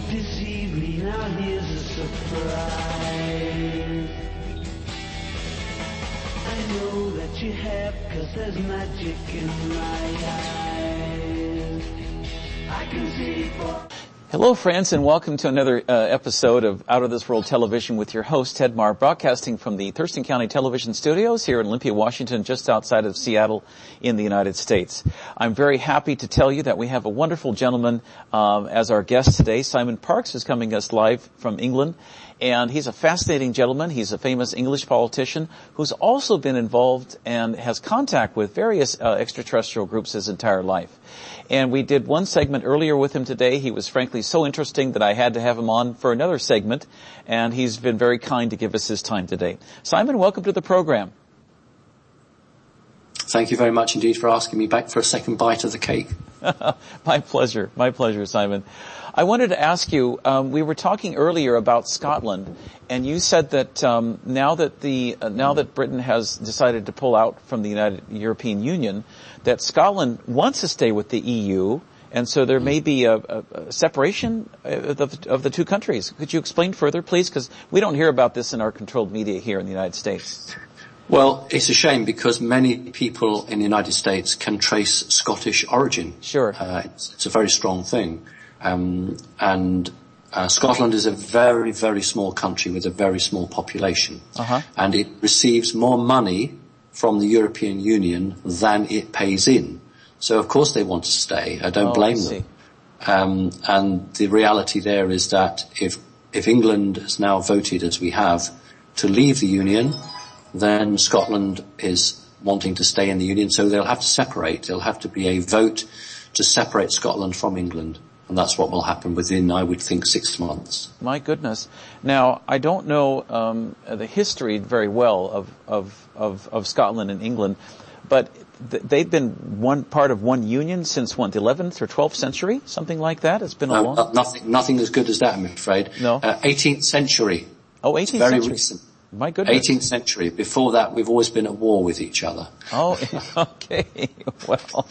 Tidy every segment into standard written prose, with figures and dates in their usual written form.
deceive me, now here's a surprise. I know that you have, 'cause there's magic in my eyes. I can see for... Hello, friends, and welcome to another episode of Out of This World Television with your host, Ted Marr, broadcasting from the Thurston County Television Studios here in Olympia, Washington, just outside of Seattle in the United States. I'm very happy to tell you that we have a wonderful gentleman as our guest today. Simon Parkes is coming us live from England, and he's a fascinating gentleman. He's a famous English politician who's also been involved and has contact with various extraterrestrial groups his entire life. And we did one segment earlier with him today. He was frankly so interesting that I had to have him on for another segment, and he's been very kind to give us his time today. Simon, welcome to the program. Thank you very much indeed for asking me back for a second bite of the cake. My pleasure, Simon. I wanted to ask you, we were talking earlier about Scotland, and you said that now that Britain has decided to pull out from the European Union, that Scotland wants to stay with the EU, and so there may be a separation of the two countries. Could you explain further, please? Because we don't hear about this in our controlled media here in the United States. Well, it's a shame because many people in the United States can trace Scottish origin. Sure. It's a very strong thing. Scotland is a very, very small country with a very small population. And it receives more money from the European Union than it pays in. So of course they want to stay. I don't blame them. And the reality there is that if England has now voted, as we have, to leave the Union, then Scotland is wanting to stay in the Union, so they'll have to separate. There'll have to be a vote to separate Scotland from England. And that's what will happen within, I would think, 6 months. My goodness. Now, I don't know the history very well of Scotland and England, but they've been one part of one union since, the 11th or 12th century? Something like that? It's been a long... Nothing as good as that, I'm afraid. No? 18th century. Oh, 18th it's very century. Recent. My goodness. 18th century. Before that, we've always been at war with each other. Oh, okay. Well.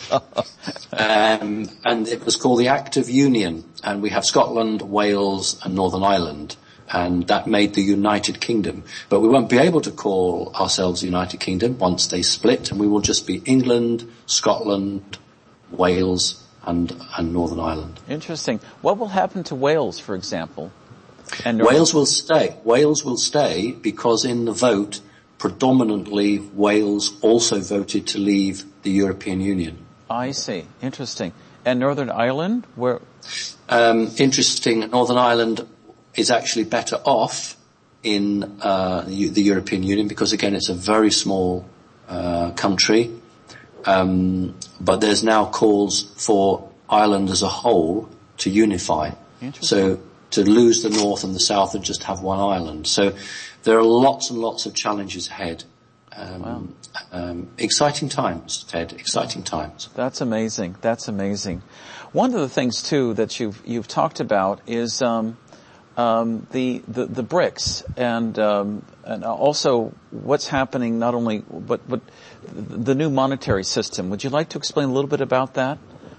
And it was called the Act of Union. And we have Scotland, Wales and Northern Ireland. And that made the United Kingdom. But we won't be able to call ourselves the United Kingdom once they split. And we will just be England, Scotland, Wales and Northern Ireland. Interesting. What will happen to Wales, for example? Wales will stay. Wales will stay because in the vote, predominantly Wales also voted to leave the European Union. I see. Interesting. And Northern Ireland, where? Interesting. Northern Ireland is actually better off in the European Union because, again, it's a very small country. But there's now calls for Ireland as a whole to unify. So to lose the north and the south and just have one island. So there are lots and lots of challenges ahead. Wow. Exciting times, Ted, exciting times. That's amazing. That's amazing. One of the things too that you've talked about is the BRICS and also what's happening not only but the new monetary system. Would you like to explain a little bit about that?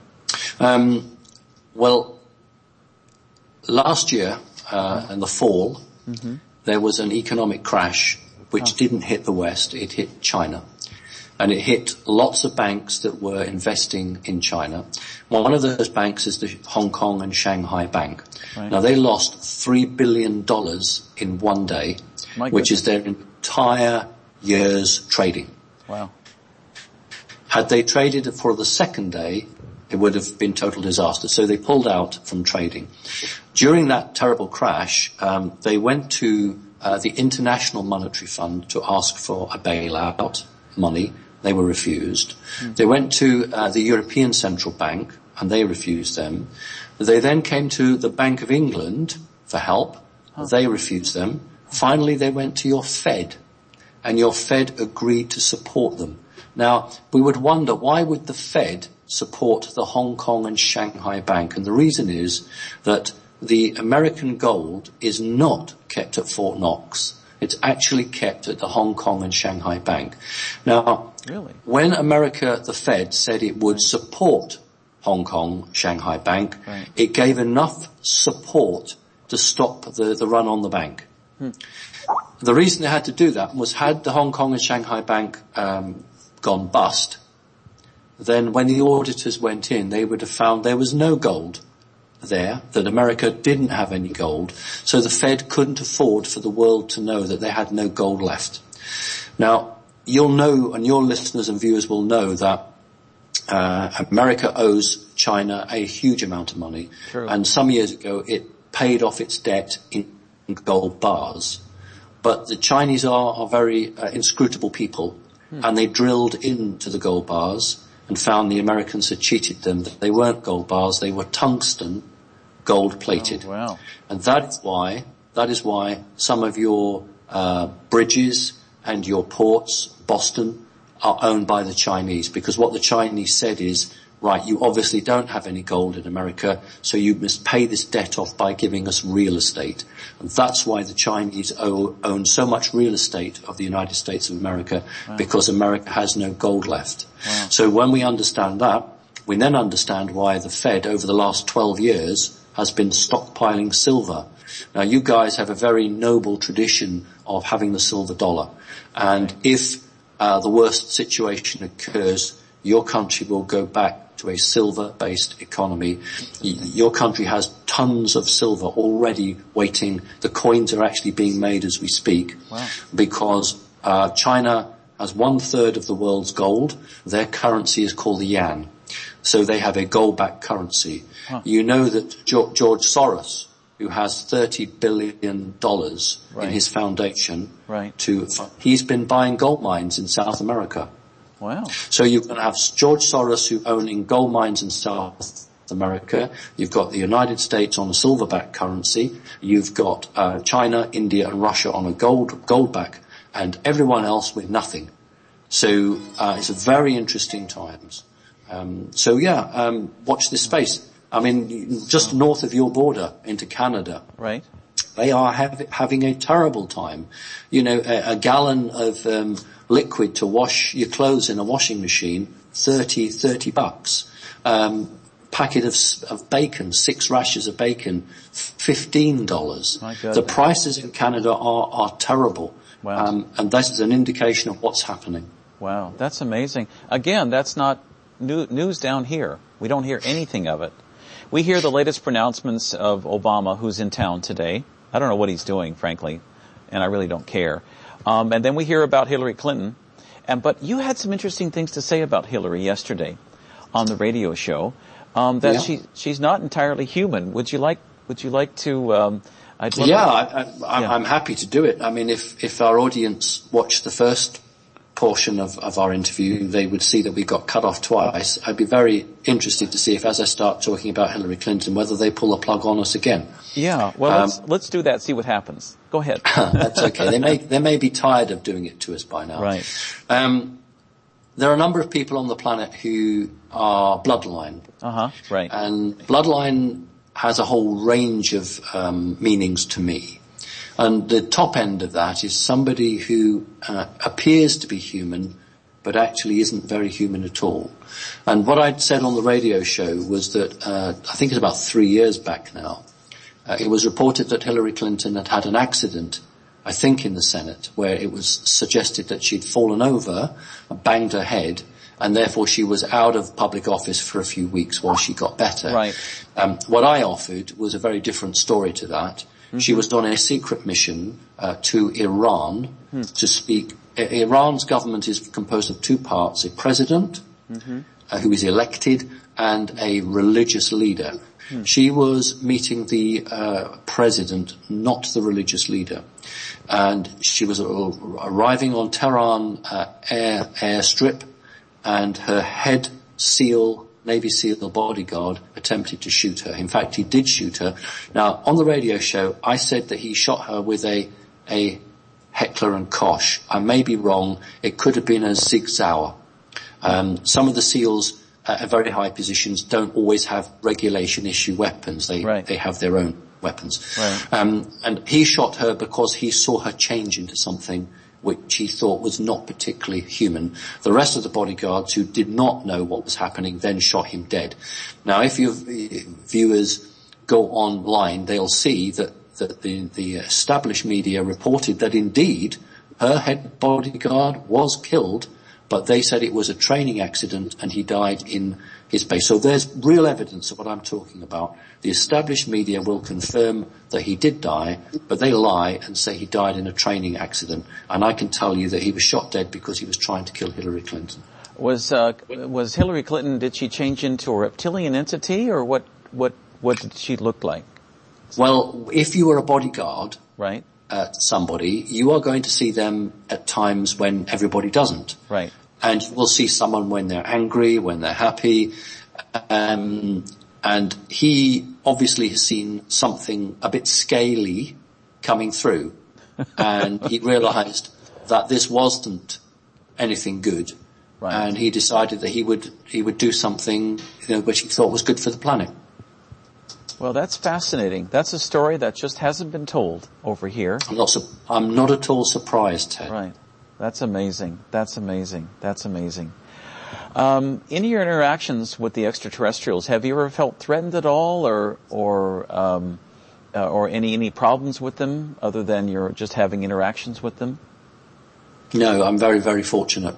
Well, last year, in the fall, there was an economic crash which didn't hit the West, it hit China. And it hit lots of banks that were investing in China. One of those banks is the Hong Kong and Shanghai Bank. Right. Now they lost $3 billion in one day, which is their entire year's trading. Wow. Had they traded for the second day, it would have been total disaster. So they pulled out from trading. During that terrible crash, they went to the International Monetary Fund to ask for a bailout money. They were refused. They went to the European Central Bank, and they refused them. They then came to the Bank of England for help. They refused them. Finally, they went to your Fed, and your Fed agreed to support them. Now, we would wonder, why would the Fed support the Hong Kong and Shanghai Bank? And the reason is that the American gold is not kept at Fort Knox. It's actually kept at the Hong Kong and Shanghai Bank. Now, really? When America, the Fed, said it would support Hong Kong, Shanghai Bank. Right. It gave enough support to stop the run on the bank. The reason they had to do that was, had the Hong Kong and Shanghai Bank gone bust, then when the auditors went in, they would have found there was no gold there, that America didn't have any gold, so the Fed couldn't afford for the world to know that they had no gold left. Now, you'll know, and your listeners and viewers will know, that America owes China a huge amount of money. True. And some years ago it paid off its debt in gold bars. But the Chinese are very inscrutable people, and they drilled into the gold bars and found the Americans had cheated them. They weren't gold bars, they were tungsten, gold plated. Oh, wow. And that is why some of your bridges and your ports, Boston, are owned by the Chinese, because what the Chinese said is, right, you obviously don't have any gold in America, so you must pay this debt off by giving us real estate. And that's why the Chinese own so much real estate of the United States of America, because America has no gold left. Wow. So when we understand that, we then understand why the Fed over the last 12 years has been stockpiling silver. Now, you guys have a very noble tradition of having the silver dollar. And if the worst situation occurs, your country will go back to a silver-based economy. Your country has tons of silver already waiting. The coins are actually being made as we speak. Wow. Because China has 1/3 of the world's gold. Their currency is called the yuan. So they have a gold-backed currency. You know that George Soros, who has $30 billion in his foundation, he's been buying gold mines in South America. Wow. So you're going to have George Soros who owning gold mines in South America. You've got the United States on a silver-backed currency. You've got China, India and Russia on a gold-back, and everyone else with nothing. So it's a very interesting times. Watch this space. I mean, just north of your border into Canada. Right. They are having a terrible time. You know, a gallon of liquid to wash your clothes in a washing machine, $30. Packet of bacon, 6 rashers of bacon, $15. My goodness. The prices in Canada are terrible. Wow. And this is an indication of what's happening. Wow, that's amazing. Again, that's not news down here. We don't hear anything of it. We hear the latest pronouncements of Obama, who's in town today. I don't know what he's doing, frankly, and I really don't care. And then we hear about Hillary Clinton. But you had some interesting things to say about Hillary yesterday on the radio show. She's not entirely human. Would you like to? I'm happy to do it. I mean, if our audience watched the first portion of our interview, they would see that we got cut off twice. I'd be very interested to see if, as I start talking about Hillary Clinton, whether they pull a plug on us again. Yeah, well, let's do that. See what happens. Go ahead. That's okay. They may be tired of doing it to us by now. Right. There are a number of people on the planet who are bloodline. Right. And bloodline has a whole range of meanings to me. And the top end of that is somebody who appears to be human, but actually isn't very human at all. And what I'd said on the radio show was that, I think it's about 3 years back now, it was reported that Hillary Clinton had had an accident, I think in the Senate, where it was suggested that she'd fallen over, banged her head, and therefore she was out of public office for a few weeks while she got better. Right. What I offered was a very different story to that. She was on a secret mission to Iran to speak. Iran's government is composed of 2 parts, a president who is elected and a religious leader. She was meeting the president, not the religious leader. And she was arriving on Tehran airstrip, and her head SEAL, Navy SEAL bodyguard attempted to shoot her. In fact, he did shoot her. Now, on the radio show, I said that he shot her with a Heckler and Koch. I may be wrong. It could have been a Sig Sauer. Some of the SEALs at very high positions don't always have regulation issue weapons. They have their own weapons. Right. And he shot her because he saw her change into something which he thought was not particularly human. The rest of the bodyguards, who did not know what was happening, then shot him dead. Now, if your viewers go online, they'll see that the established media reported that indeed her head bodyguard was killed, but they said it was a training accident and he died in his base. So there's real evidence of what I'm talking about. The established media will confirm that he did die, but they lie and say he died in a training accident. And I can tell you that he was shot dead because he was trying to kill Hillary Clinton. Was Hillary Clinton, did she change into a reptilian entity, or what did she look like? Well, if you were a bodyguard, right, somebody, you are going to see them at times when everybody doesn't. Right. And you will see someone when they're angry, when they're happy. And he obviously has seen something a bit scaly coming through. And he realized that this wasn't anything good. Right. And he decided that he would do something, which he thought was good for the planet. Well, that's fascinating. That's a story that just hasn't been told over here. I'm not at all surprised, Ted. Right. That's amazing. That's amazing. That's amazing. In your interactions with the extraterrestrials, have you ever felt threatened at all, or any problems with them other than you're just having interactions with them? No, I'm very, very fortunate.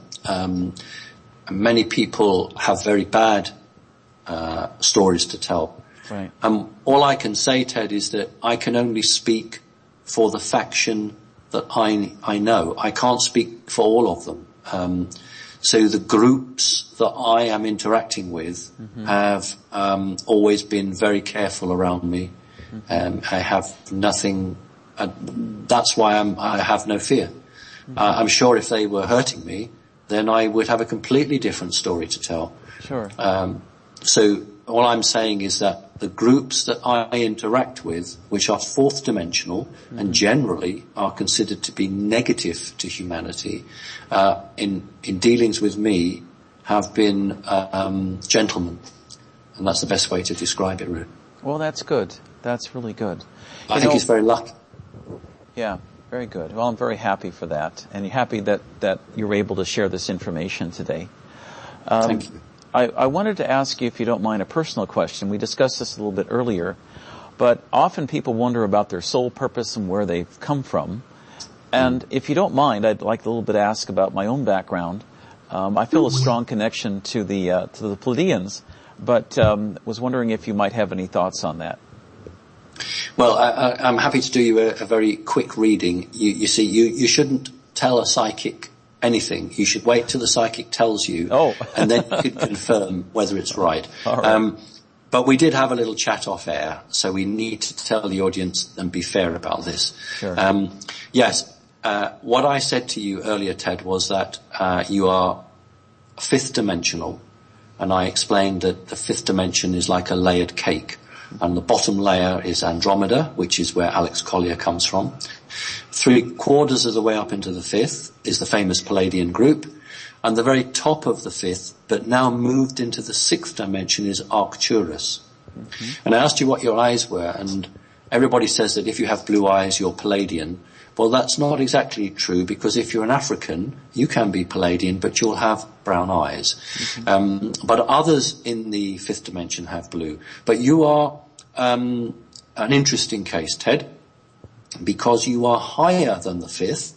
Many people have very bad stories to tell. Right. All I can say, Ted, is that I can only speak for the faction that I know. I can't speak for all of them. So the groups that I am interacting with have always been very careful around me. I have nothing. That's why I have no fear. I'm sure if they were hurting me, then I would have a completely different story to tell. Sure. So all I'm saying is that the groups that I interact with, which are fourth dimensional and generally are considered to be negative to humanity, in dealings with me, have been gentlemen, and that's the best way to describe it, really. Well, that's good. That's really good. I think it's very lucky. Yeah, very good. Well, I'm very happy for that, and happy that you're able to share this information today. Thank you. I wanted to ask you, if you don't mind, a personal question. We discussed this a little bit earlier, but often people wonder about their soul purpose and where they've come from. And if you don't mind, I'd like a little bit to ask about my own background. I feel a strong connection to the Pleiadians, but was wondering if you might have any thoughts on that. Well, I'm happy to do you a very quick reading. You see, you shouldn't tell a psychic anything. You should wait till the psychic tells you, and then you can confirm whether it's right. All right. But we did have a little chat off air, so we need to tell the audience and be fair about this. Sure. Yes, what I said to you earlier, Ted, was that you are fifth dimensional, and I explained that the fifth dimension is like a layered cake. And the bottom layer is Andromeda, which is where Alex Collier comes from. 3/4 of the way up into the fifth is the famous Pleiadian group. And the very top of the fifth, but now moved into the sixth dimension, is Arcturus. And I asked you what your eyes were, and everybody says that if you have blue eyes, you're Pleiadian. Well, that's not exactly true, because if you're an African, you can be Pleiadian, but you'll have brown eyes. But others in the fifth dimension have blue. But you are an interesting case, Ted, because you are higher than the fifth,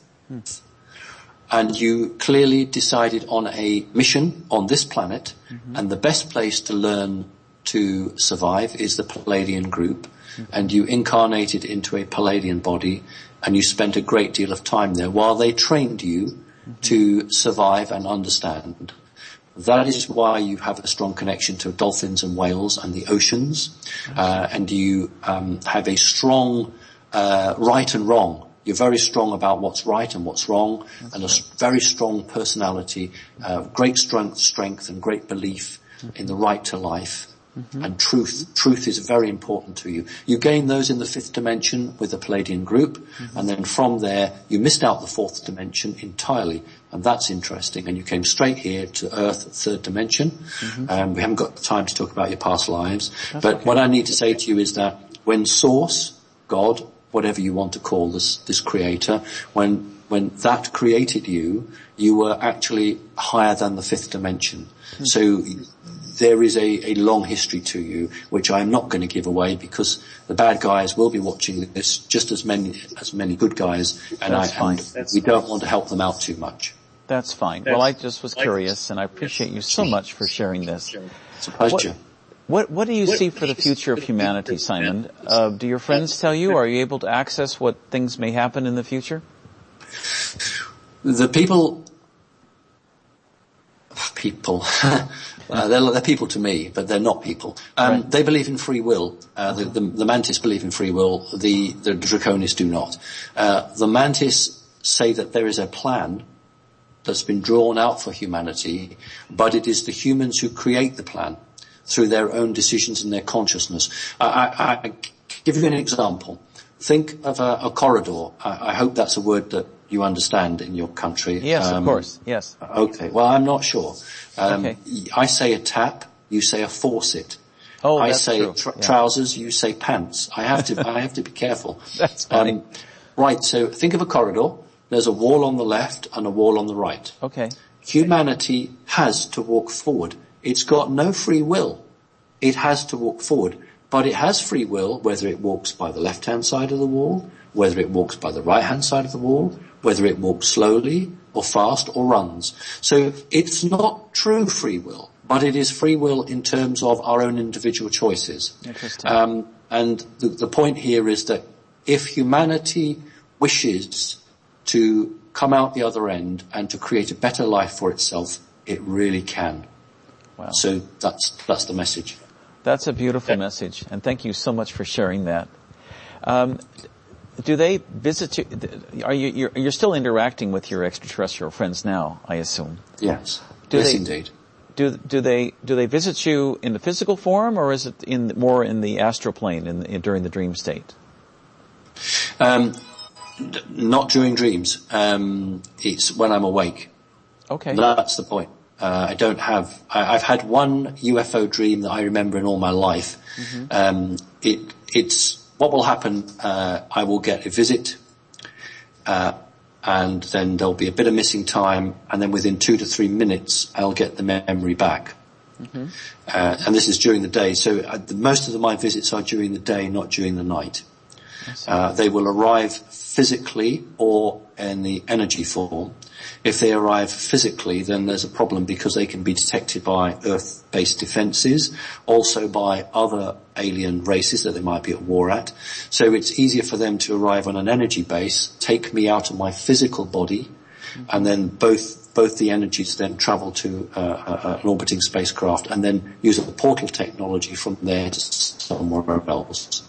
and you clearly decided on a mission on this planet, and the best place to learn to survive is the Pleiadian group, and you incarnated into a Pleiadian body, and you spent a great deal of time there while they trained you to survive and understand. That is why you have a strong connection to dolphins and whales and the oceans, and you have a strong right and wrong. You're very strong about what's right and what's wrong, and a very strong personality, great strength and great belief in the right to life. And truth. Truth is very important to you. You gain those in the fifth dimension with the Pleiadian group, and then from there you missed out the fourth dimension entirely, and that's interesting. And you came straight here to Earth, third dimension. We haven't got time to talk about your past lives, but what I need to say to you is that when Source, God, whatever you want to call this creator, when when that created you, you were actually higher than the fifth dimension. So there is a long history to you, which I'm not going to give away because the bad guys will be watching this just as many good guys, and we don't want to help them out too much. That's fine. Well, I just was curious, and I appreciate you so much for sharing this. It's a pleasure. What do you see for the future of humanity, Simon? Do your friends tell you? Are you able to access what things may happen in the future? The people, they're people to me, but they're not people. Right. They believe in free will. The Mantis believe in free will. The Draconis do not. The Mantis say that there is a plan that's been drawn out for humanity, but it is the humans who create the plan through their own decisions and their consciousness. I give you an example. Think of a corridor. I hope that's a word that you understand in your country. Yes, of course. Yes. Okay. Well, I'm not sure. Okay. I say a tap. You say a faucet. Oh, I that's say true. trousers. You say pants. I have to be careful. That's funny. Right. So think of a corridor. There's a wall on the left and a wall on the right. Okay. Humanity has to walk forward. It's got no free will. It has to walk forward. But it has free will whether it walks by the left-hand side of the wall, whether it walks by the right-hand side of the wall, whether it walks slowly or fast or runs. So it's not true free will, but it is free will in terms of our own individual choices. Interesting. And the point here is that if humanity wishes to come out the other end and to create a better life for itself, it really can. Wow. So that's the message. That's a beautiful message, and thank you so much for sharing that. Do they visit you? You're still interacting with your extraterrestrial friends now, I assume? Yes. Yes, indeed. Do they visit you in the physical form, or is it more in the astral plane during the dream state? Not during dreams. It's when I'm awake. Okay. That's the point. I've had one UFO dream that I remember in all my life. Mm-hmm. It's what will happen. I will get a visit, and then there'll be a bit of missing time, and then within 2 to 3 minutes, I'll get the memory back. Mm-hmm. And this is during the day. So most of my visits are during the day, not during the night. They will arrive physically or in the energy form. If they arrive physically, then there's a problem because they can be detected by Earth-based defenses, also by other alien races that they might be at war at. So it's easier for them to arrive on an energy base, take me out of my physical body, and then both the energies then travel to an orbiting spacecraft, and then use the portal technology from there to somewhere else.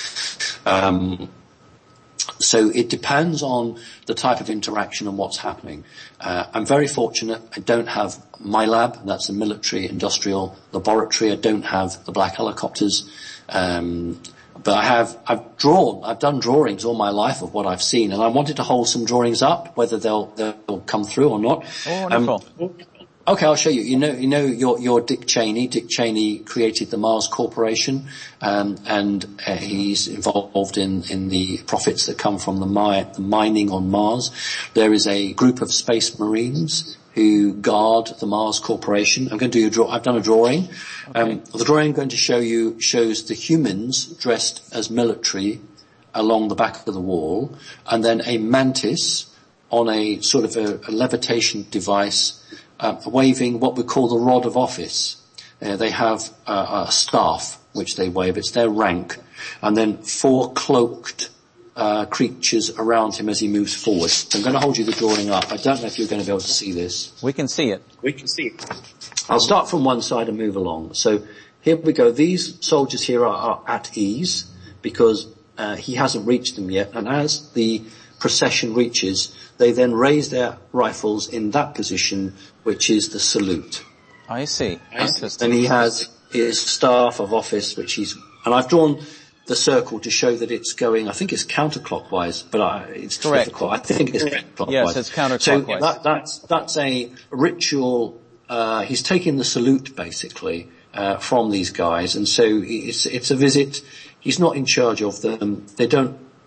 So it depends on the type of interaction and what's happening. I'm very fortunate. I don't have my lab, that's the military industrial laboratory. I don't have the black helicopters. But I've done drawings all my life of what I've seen, and I wanted to hold some drawings up, whether they'll come through or not. Oh, wonderful. Okay, I'll show you. You know, you're Dick Cheney. Dick Cheney created the Mars Corporation, and he's involved in the profits that come from the mining on Mars. There is a group of space marines who guard the Mars Corporation. I'm going to do I've done a drawing. Okay. The drawing I'm going to show you shows the humans dressed as military along the back of the wall, and then a mantis on a sort of a levitation device, waving what we call the rod of office. They have a staff which they wave. It's their rank. And then 4 cloaked creatures around him as he moves forward. So I'm going to hold you the drawing up. I don't know if you're going to be able to see this. We can see it. I'll start from one side and move along. So here we go. These soldiers here are at ease because he hasn't reached them yet. And as the procession reaches, they then raise their rifles in that position, which is the salute. I see. Interesting. And he has his staff of office, and I've drawn the circle to show that it's going, I think it's counterclockwise, but it's correct. I think it's counterclockwise. Yes, it's counterclockwise. So that's a ritual. He's taking the salute basically from these guys, and so it's a visit. He's not in charge of them. They don't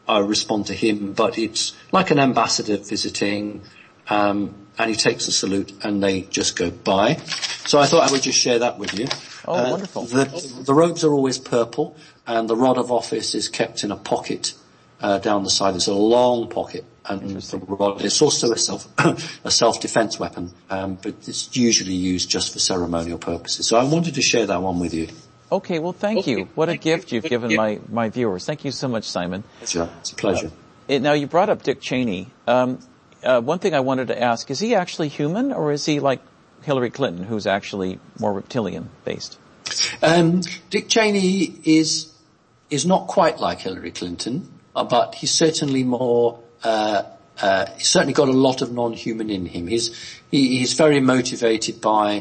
I respond to him, but it's like an ambassador visiting, and he takes a salute and they just go by. So I thought I would just share that with you. Oh, wonderful. The robes are always purple, and the rod of office is kept in a pocket down the side. It's a long pocket, and the rod is also a self-defense weapon, but it's usually used just for ceremonial purposes. So I wanted to share that one with you. Okay, well, thank you. What a gift you've given my viewers. Thank you so much, Simon. Sure, it's a pleasure. Now, you brought up Dick Cheney. One thing I wanted to ask, is he actually human, or is he like Hillary Clinton, who's actually more reptilian-based? Dick Cheney is not quite like Hillary Clinton, but he's certainly more, he's certainly got a lot of non-human in him. He's very motivated by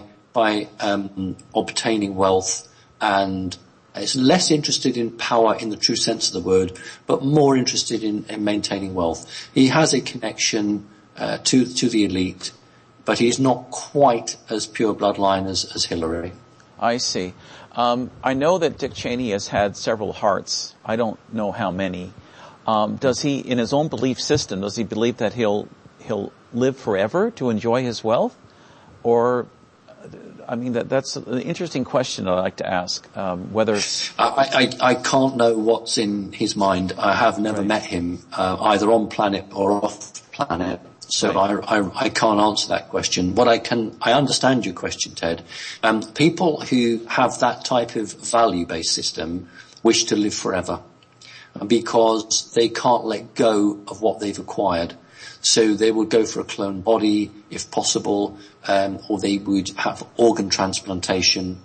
obtaining wealth, and is less interested in power in the true sense of the word, but more interested in maintaining wealth. He has a connection to the elite, but he's not quite as pure bloodline as Hillary. I see. I know that Dick Cheney has had several hearts. I don't know how many. Does he, in his own belief system, does he believe that he'll live forever to enjoy his wealth? Or, I mean, that's an interesting question I'd like to ask. Whether I can't know what's in his mind. I have never met him, either on planet or off planet. So I can't answer that question. I understand your question, Ted. People who have that type of value-based system wish to live forever because they can't let go of what they've acquired. So they would go for a clone body if possible, or they would have organ transplantation.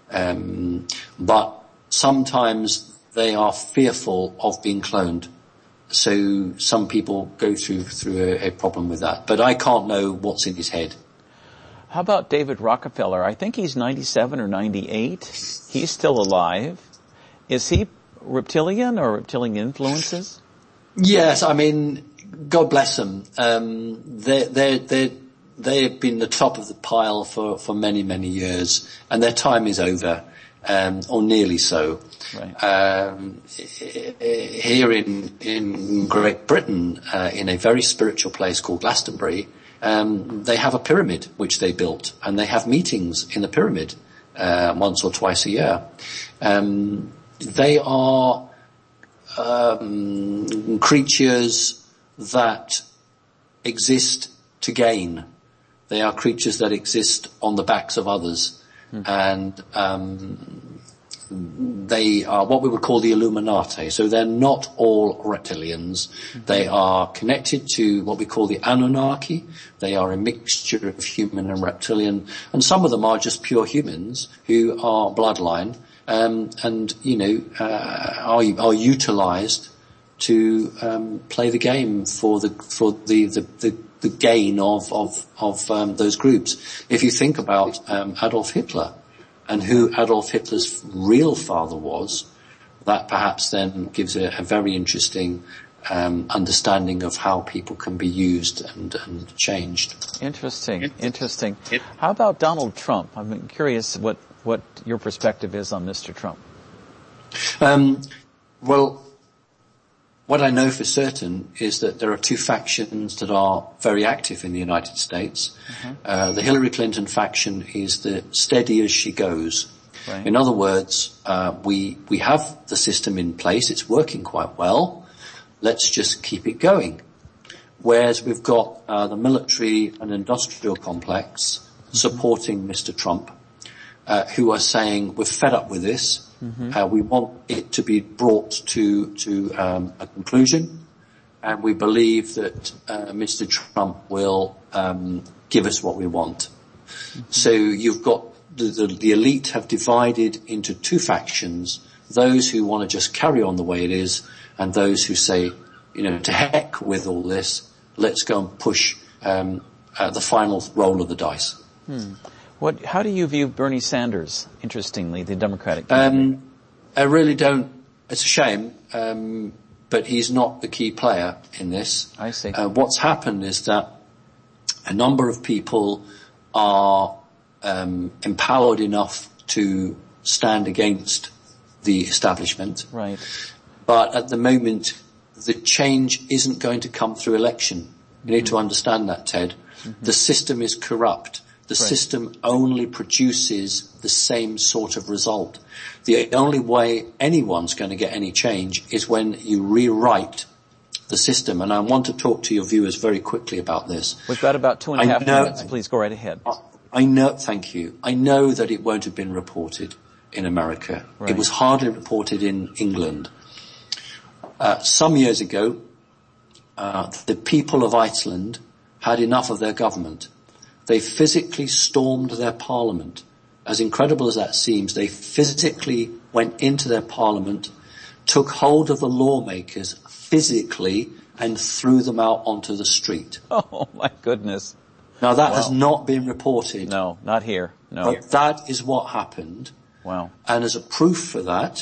But sometimes they are fearful of being cloned. So some people go through a problem with that. But I can't know what's in his head. How about David Rockefeller? I think he's 97 or 98. He's still alive. Is he reptilian or reptilian influences? Yes, I mean, God bless them. They've been the top of the pile for many, many years, and their time is over, or nearly so. Right. Here in Great Britain, in a very spiritual place called Glastonbury, they have a pyramid which they built, and they have meetings in the pyramid once or twice a year. They are creatures that exist to gain. They are creatures that exist on the backs of others, and they are what we would call the Illuminati. So they're not all reptilians. They are connected to what we call the Anunnaki. They are a mixture of human and reptilian, and some of them are just pure humans who are bloodline, and you know are utilized to play the game for the gain of those groups. If you think about Adolf Hitler and who Adolf Hitler's real father was, that perhaps then gives a very interesting understanding of how people can be used and changed. Interesting. How about Donald Trump? I'm curious what your perspective is on Mr. Trump. Well, what I know for certain is that there are two factions that are very active in the United States. The Hillary Clinton faction is the steady as she goes. Right. In other words, we have the system in place. It's working quite well. Let's just keep it going. Whereas we've got the military and industrial complex supporting Mr. Trump, who are saying we're fed up with this. We want it to be brought to a conclusion, and we believe that Mr. Trump will give us what we want. So you've got the elite have divided into two factions: those who want to just carry on the way it is, and those who say, you know, to heck with all this, let's go and push the final roll of the dice. How do you view Bernie Sanders, interestingly, the Democratic candidate? I really don't. It's a shame, but he's not the key player in this. I see. What's happened is that a number of people are empowered enough to stand against the establishment. Right. But at the moment, the change isn't going to come through election. You need to understand that, Ted. The system is corrupt. The system only produces the same sort of result. The only way anyone's going to get any change is when you rewrite the system. And I want to talk to your viewers very quickly about this. We've got about 2.5 minutes. Please go right ahead. I know, thank you. I know that it won't have been reported in America. Right. It was hardly reported in England. Some years ago, the people of Iceland had enough of their government. They physically stormed their parliament. As incredible as that seems, they physically went into their parliament, took hold of the lawmakers physically, and threw them out onto the street. Oh, my goodness. Now, that has not been reported. No, not here. No. But that is what happened. Wow. And as a proof for that,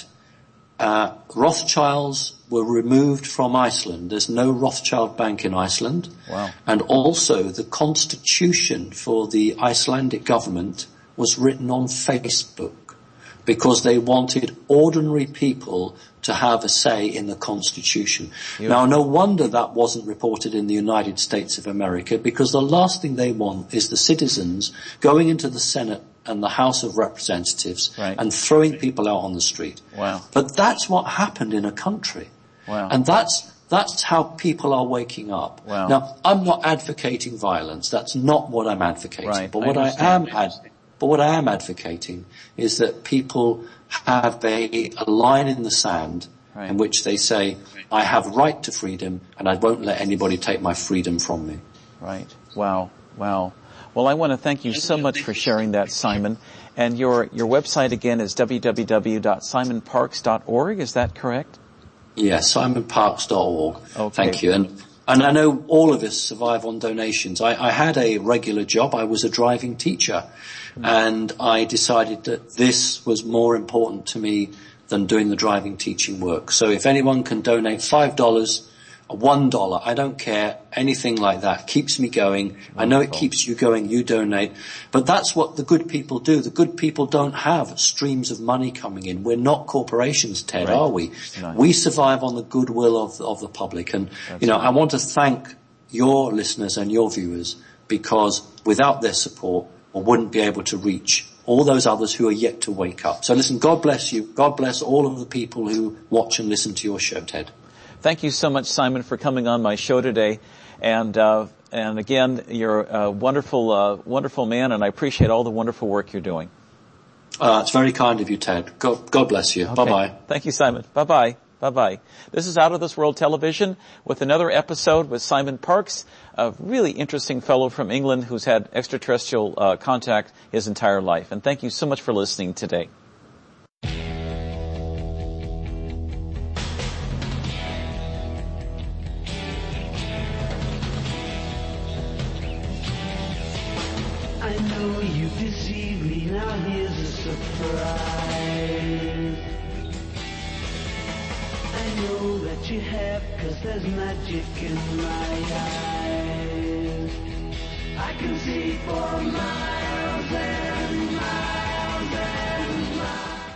Rothschilds were removed from Iceland. There's no Rothschild bank in Iceland. Wow. And also the constitution for the Icelandic government was written on Facebook because they wanted ordinary people to have a say in the constitution. Now, no wonder that wasn't reported in the United States of America, because the last thing they want is the citizens going into the Senate and the House of Representatives and throwing people out on the street. Wow. But that's what happened in a country. Wow. And that's how people are waking up. Wow. Now, I'm not advocating violence. That's not what I'm advocating. Right. But what I am advocating is that people have a line in the sand in which they say, I have right to freedom and I won't let anybody take my freedom from me. Right. Wow. Wow. Well, I want to thank you so much for sharing that, Simon. And your website again is www.simonparkes.org. Is that correct? Yes, simonparkes.org. Okay. Thank you. And I know all of us survive on donations. I had a regular job. I was a driving teacher. And I decided that this was more important to me than doing the driving teaching work. So if anyone can donate $5, $1, I don't care, anything like that keeps me going. Wonderful. I know it keeps you going, you donate. But that's what the good people do. The good people don't have streams of money coming in. We're not corporations, Ted, are we? No. We survive on the goodwill of the public. And, I want to thank your listeners and your viewers, because without their support, we wouldn't be able to reach all those others who are yet to wake up. So listen, God bless you. God bless all of the people who watch and listen to your show, Ted. Thank you so much, Simon, for coming on my show today. And again, you're a wonderful man, and I appreciate all the wonderful work you're doing. It's very kind of you, Ted. God bless you. Okay. Bye-bye. Thank you, Simon. Bye-bye. Bye-bye. This is Out of This World Television with another episode with Simon Parkes, a really interesting fellow from England who's had extraterrestrial contact his entire life. And thank you so much for listening today. I know you deceived me, now here's a surprise. I know that you have, 'cause there's magic in my eyes. I can see for miles and miles.